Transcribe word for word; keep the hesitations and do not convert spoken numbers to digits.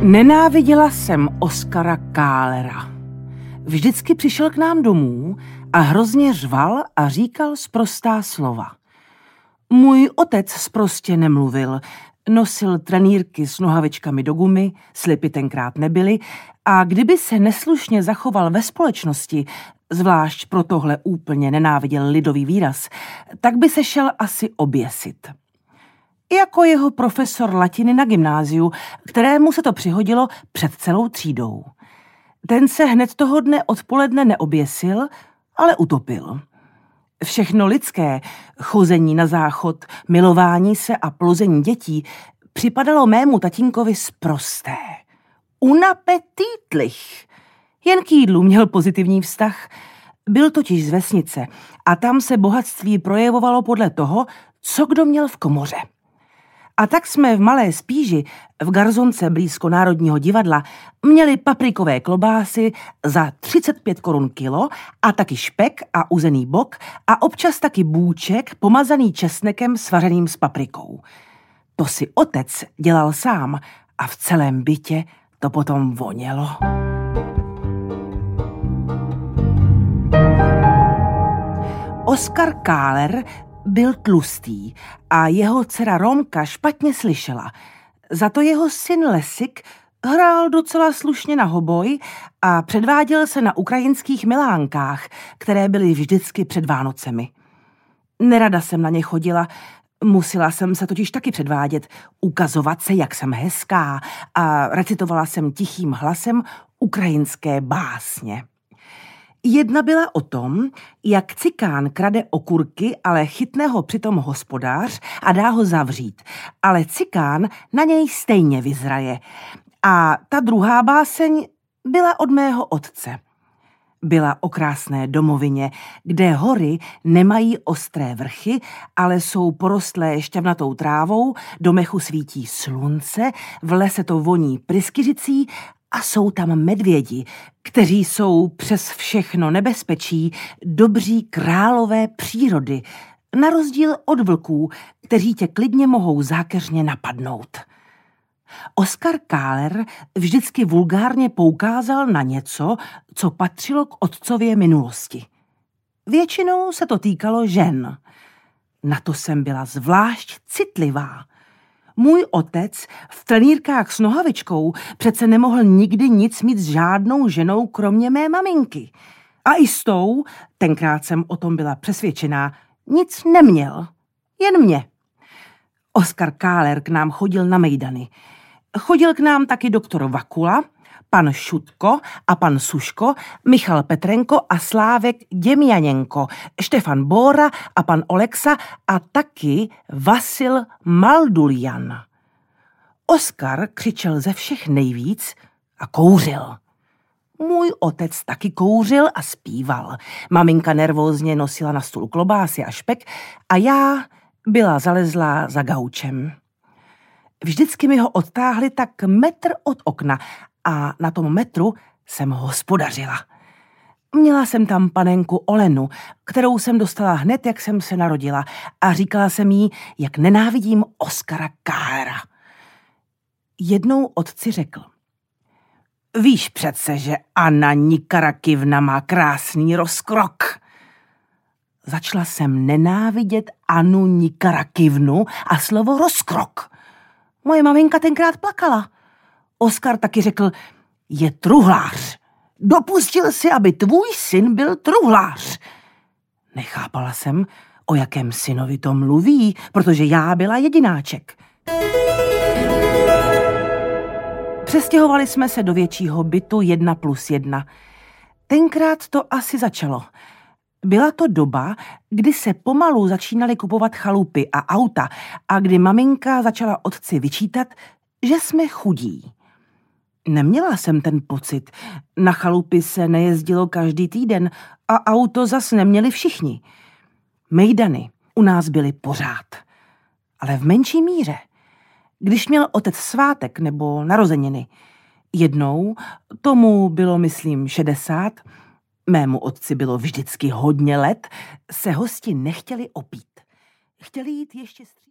Nenáviděla jsem Oskara Kálera. Vždycky přišel k nám domů a hrozně řval a říkal sprostá slova. Můj otec sprostě nemluvil, nosil trenýrky s nohavičkami do gumy, slipy tenkrát nebyly, a kdyby se neslušně zachoval ve společnosti, zvlášť pro tohle úplně nenáviděl lidový výraz, tak by se šel asi oběsit. Jako jeho profesor latiny na gymnáziu, kterému se to přihodilo před celou třídou. Ten se hned toho dne odpoledne neoběsil, ale utopil. Všechno lidské, chození na záchod, milování se a plození dětí, připadalo mému tatínkovi sprosté. Unapetítlich. Jen k jídlu měl pozitivní vztah. Byl totiž z vesnice a tam se bohatství projevovalo podle toho, co kdo měl v komoře. A tak jsme v Malé Spíži, v garzonce blízko Národního divadla, měli paprikové klobásy za třicet pět korun kilo a taky špek a uzený bok a občas taky bůček pomazaný česnekem svařeným s paprikou. To si otec dělal sám a v celém bytě to potom vonělo. Oskar Káler byl tlustý a jeho dcera Romka špatně slyšela. Za to jeho syn Lesik hrál docela slušně na hoboj a předváděl se na ukrajinských milánkách, které byly vždycky před Vánocemi. Nerada jsem na ně chodila, musela jsem se totiž taky předvádět, ukazovat se, jak jsem hezká, a recitovala jsem tichým hlasem ukrajinské básně. Jedna byla o tom, jak cikán krade okurky, ale chytne ho přitom hospodář a dá ho zavřít. Ale cikán na něj stejně vyzraje. A ta druhá báseň byla od mého otce. Byla o krásné domovině, kde hory nemají ostré vrchy, ale jsou porostlé šťavnatou trávou, do mechu svítí slunce, v lese to voní pryskyřicí a jsou tam medvědi, kteří jsou přes všechno nebezpečí dobří králové přírody, na rozdíl od vlků, kteří tě klidně mohou zákeřně napadnout. Oskar Káler vždycky vulgárně poukázal na něco, co patřilo k otcově minulosti. Většinou se to týkalo žen. Na to jsem byla zvlášť citlivá. Můj otec v trenýrkách s nohavičkou přece nemohl nikdy nic mít s žádnou ženou, kromě mé maminky. A i s tou, tenkrát jsem o tom byla přesvědčená, nic neměl. Jen mě. Oskar Káler k nám chodil na mejdany. Chodil k nám taky doktor Vakula, pan Šutko a pan Suško, Michal Petrenko a Slávek Děmjaněnko, Štefan Bóra a pan Oleksa a taky Vasil Malduljan. Oskar křičel ze všech nejvíc a kouřil. Můj otec taky kouřil a zpíval. Maminka nervózně nosila na stůl klobásy a špek a já byla zalezlá za gaučem. Vždycky mi ho odtáhli tak metr od okna a na tom metru jsem hospodařila. Měla jsem tam panenku Olenu, kterou jsem dostala hned, jak jsem se narodila, a říkala jsem jí, jak nenávidím Oskara Kálera. Jednou otci řekl: víš přece, že Anna Nikarakivna má krásný rozkrok. Začala jsem nenávidět Annu Nikarakivnu a slovo rozkrok. Moje maminka tenkrát plakala. Oskar taky řekl: je truhlář. Dopustil si, aby tvůj syn byl truhlář. Nechápala jsem, o jakém synovi to mluví, protože já byla jedináček. Přestěhovali jsme se do většího bytu jedna plus jedna. Tenkrát to asi začalo. Byla to doba, kdy se pomalu začínaly kupovat chalupy a auta a kdy maminka začala otci vyčítat, že jsme chudí. Neměla jsem ten pocit. Na chalupy se nejezdilo každý týden a auto zas neměli všichni. Mejdany u nás byly pořád, ale v menší míře. Když měl otec svátek nebo narozeniny. Jednou, tomu bylo myslím šedesát, mému otci bylo vždycky hodně let, se hosti nechtěli opít. Chtěli jít ještě střílet.